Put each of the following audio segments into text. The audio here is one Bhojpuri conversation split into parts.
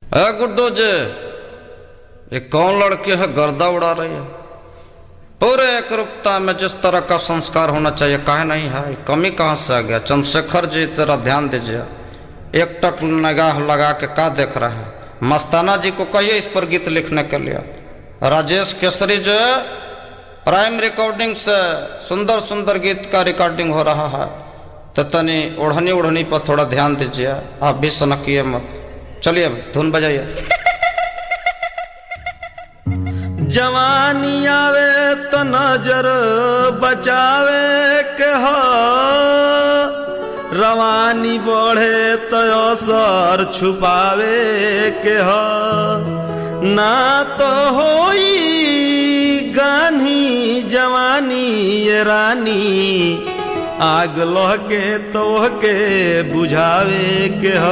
गुड्डो जी, ये कौन लड़की है गर्दा उड़ा रही है? पूरे एकरूपता में जिस तरह का संस्कार होना चाहिए काहे नहीं है? कमी कहाँ से आ गया? चंद्रशेखर जी तेरा ध्यान दीजिए, एक टक निगाह लगा के क्या देख रहे हैं? मस्ताना जी को कहिए इस पर गीत लिखने के लिए। राजेश केसरी जो प्राइम रिकॉर्डिंग से सुंदर सुंदर गीत का रिकॉर्डिंग हो रहा है, तो तनी ओढ़नी पर थोड़ा ध्यान दीजिए, आप भी सनकिए मत। चलिए धुन बजाइए। जवानी आवे तो नजर बचावे के हो, रवानी बढ़े तो असर छुपावे के हो, ना तो होई गानी जवानी ये रानी, आग लहके तो के बुझावे के हो।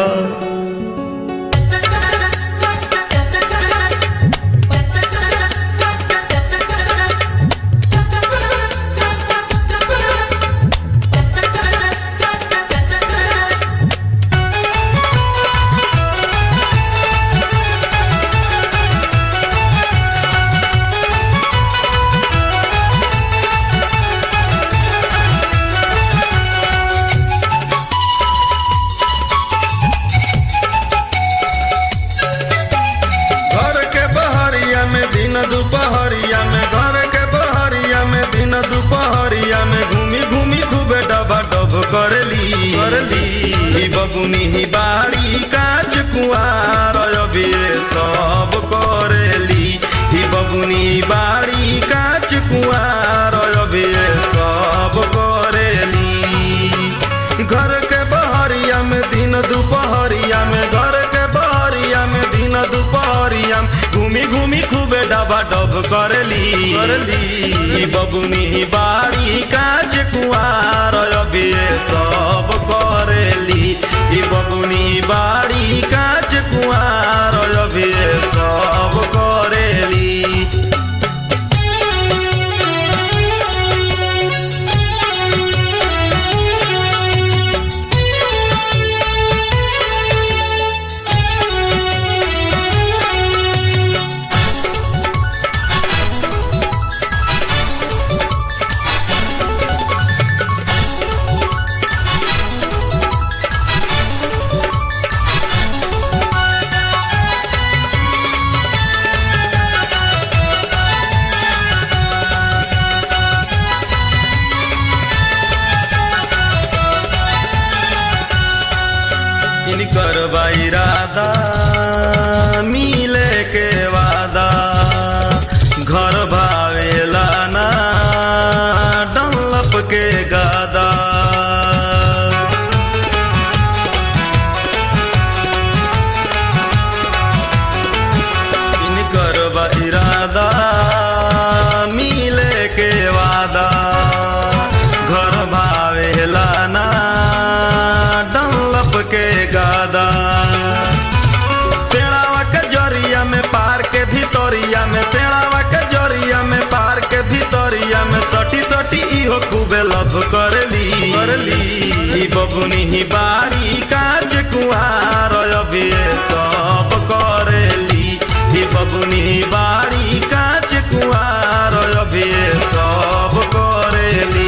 दुपहरिया में घर के बहरिया में दिन दुपहरिया में घूमी घूमी खूबे डबा डब करली बबुनी ही बाड़ी काच कुआर अभी सब करेली, ही बबुनी बाड़ी काच कुआर अभी सब करेली। घर के बहरिया में दिन दुपहरिया में घर के बहरिया में दिन दुपहरिया में घूमी घूमी खूबे डबा डब करली बबुनी बाड़ी काच कुआर अभी सब करेली, बबुनी बाड़ी काच कुआर अभी सब करेली। करबा इरादा मिले के वादा, घर भावेला ना डंलप के गादा। इन करबा इरादा मिले के वादा, घर भावेला ना डंलप के गादा। पेड़ावा के जरिया में पार के भीतरिया में, पेड़ावा के जरिया में पार के भीतरिया में सटी सटी इहो खूबे लभ करली बबुनी ही बाड़ी काच कुआर अभी सब करेली, बबुनी बाड़ी काच कुआर अभी सब करेली।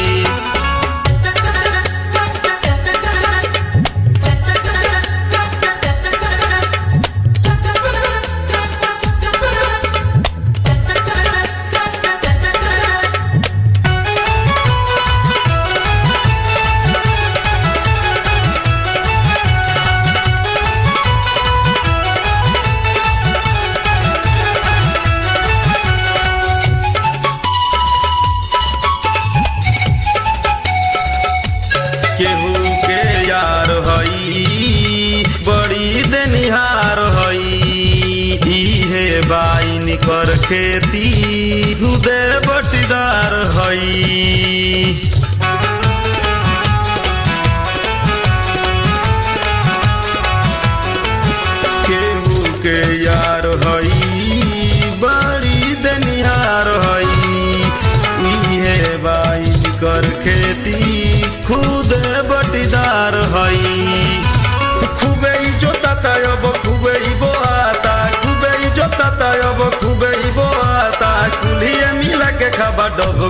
केहू के यार हई बड़ी देनिहार हई, हे बाइन कर खेती खुदे बटीदार हई। केहू के यार हई बड़ी देनिहार हई, हे बाइन कर खेती खुद बटीदार हई। खूबे जोता खूबे डब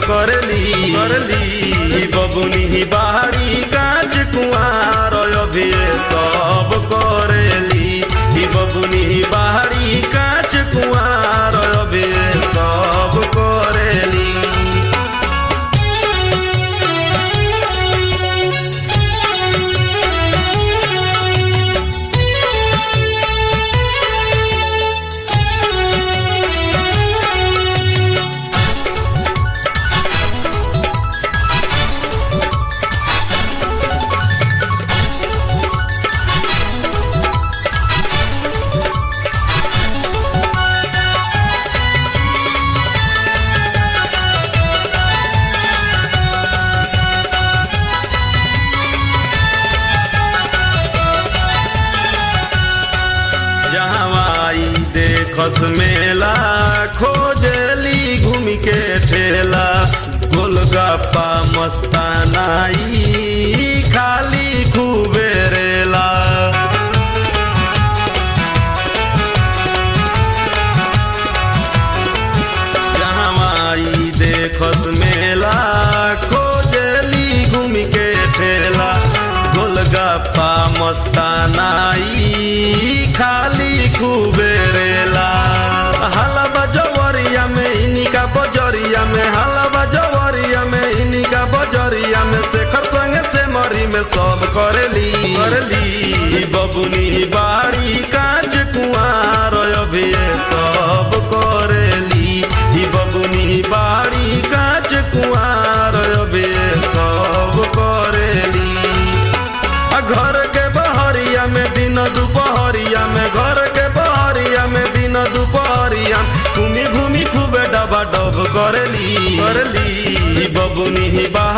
करली बबुनी बाड़ी काच कुआर अभी सब करेली बबुनी बाड़ी काच कुआर अभी सब करेली। देखस मेला खोजली घूम के ठेला गोलगप्पा मस्तानाई खाली खूबे रेला। जहाँ देखस मेला खोजली घूम के ठेला गोलगप्पा मस्तानाई खाली खूबे रेला। हलवा जवरिया में इनिका बजरिया में हलवा जवरिया में इनिका बजरिया में शेखर संग से मरी में सब करेली बबुनी बाड़ी काच कुआर अभी सब करेली बबुनी बाड़ी काच कुआर अभी सब करेली। घर के बहरिया में दिन दोपहरिया में घर के बहरिया में दिन दोपहरिया घूमी घूमी खूबे डबा डब करेली बबुनी बा